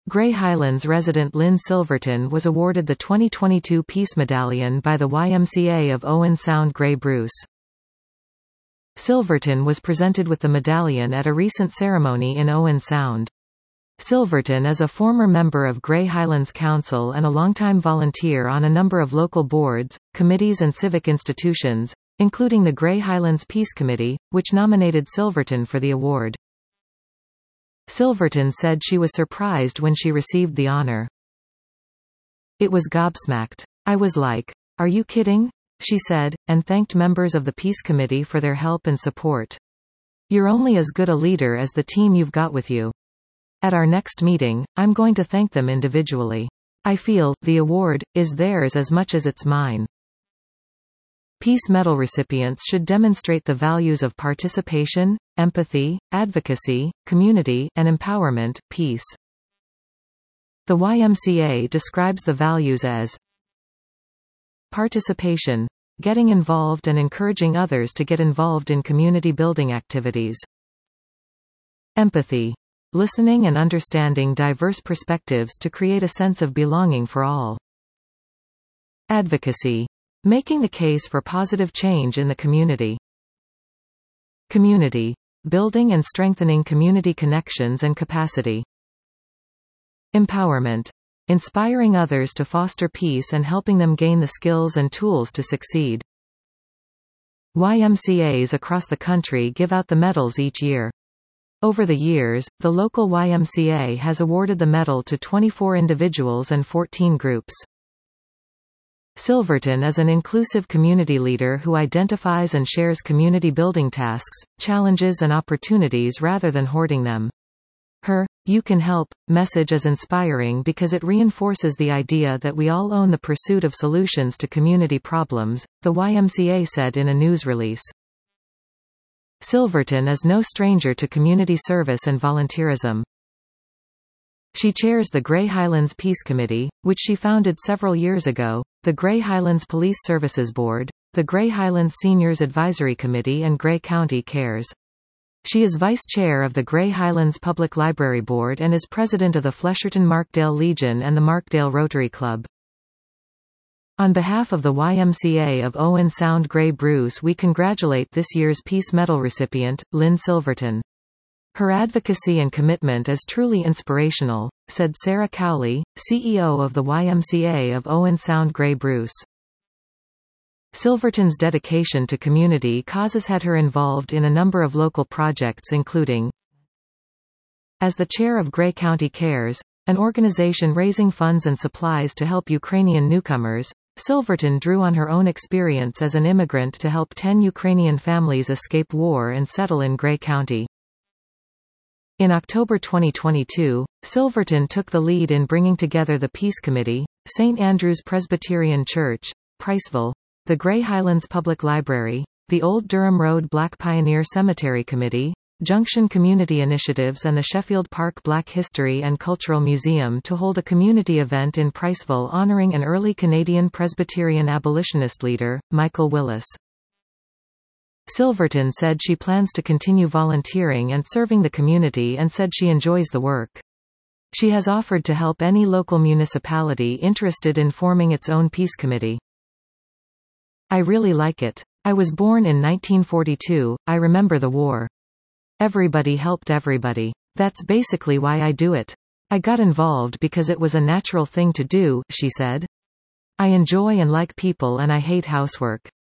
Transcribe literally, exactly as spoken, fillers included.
Grey Highlands resident Lynn Silverton was awarded the twenty twenty-two Peace Medallion by the Y M C A of Owen Sound Grey Bruce. Silverton was presented with the medallion at a recent ceremony in Owen Sound. Silverton is a former member of Grey Highlands Council and a longtime volunteer on a number of local boards, committees and civic institutions, including the Grey Highlands Peace Committee, which nominated Silverton for the award. Silverton said she was surprised when she received the honor. "It was gobsmacked. I was like, are you kidding?" she said, and thanked members of the Peace Committee for their help and support. "You're only as good a leader as the team you've got with you. At our next meeting, I'm going to thank them individually. I feel, the award, is theirs as much as it's mine." Peace Medal recipients should demonstrate the values of participation, empathy, advocacy, community, and empowerment, peace. The Y M C A describes the values as participation, getting involved and encouraging others to get involved in community building activities. Empathy, listening and understanding diverse perspectives to create a sense of belonging for all. Advocacy, making the case for positive change in the community. Community, building and strengthening community connections and capacity. Empowerment, inspiring others to foster peace and helping them gain the skills and tools to succeed. Y M C As across the country give out the medals each year. Over the years, the local Y M C A has awarded the medal to twenty-four individuals and fourteen groups. Silverton is an inclusive community leader who identifies and shares community building tasks, challenges and opportunities rather than hoarding them. Her "You Can Help" message is inspiring because it reinforces the idea that we all own the pursuit of solutions to community problems, the Y M C A said in a news release. Silverton is no stranger to community service and volunteerism. She chairs the Grey Highlands Peace Committee, which she founded several years ago, the Grey Highlands Police Services Board, the Grey Highlands Seniors Advisory Committee and Grey County Cares. She is vice chair of the Grey Highlands Public Library Board and is president of the Flesherton-Markdale Legion and the Markdale Rotary Club. On behalf of the Y M C A of Owen Sound Grey Bruce, we congratulate this year's Peace Medal recipient, Lynn Silverton. "Her advocacy and commitment is truly inspirational," said Sarah Cowley, C E O of the Y M C A of Owen Sound Grey Bruce. Silverton's dedication to community causes had her involved in a number of local projects including as the chair of Grey County Cares, an organization raising funds and supplies to help Ukrainian newcomers. Silverton drew on her own experience as an immigrant to help ten Ukrainian families escape war and settle in Grey County. In October twenty twenty-two, Silverton took the lead in bringing together the Peace Committee, Saint Andrew's Presbyterian Church, Priceville, the Grey Highlands Public Library, the Old Durham Road Black Pioneer Cemetery Committee, Junction Community Initiatives and the Sheffield Park Black History and Cultural Museum to hold a community event in Priceville honoring an early Canadian Presbyterian abolitionist leader, Michael Willis. Silverton said she plans to continue volunteering and serving the community and said she enjoys the work. She has offered to help any local municipality interested in forming its own peace committee. "I really like it. I was born in nineteen forty-two, I remember the war. Everybody helped everybody. That's basically why I do it. I got involved because it was a natural thing to do," she said. "I enjoy and like people and I hate housework.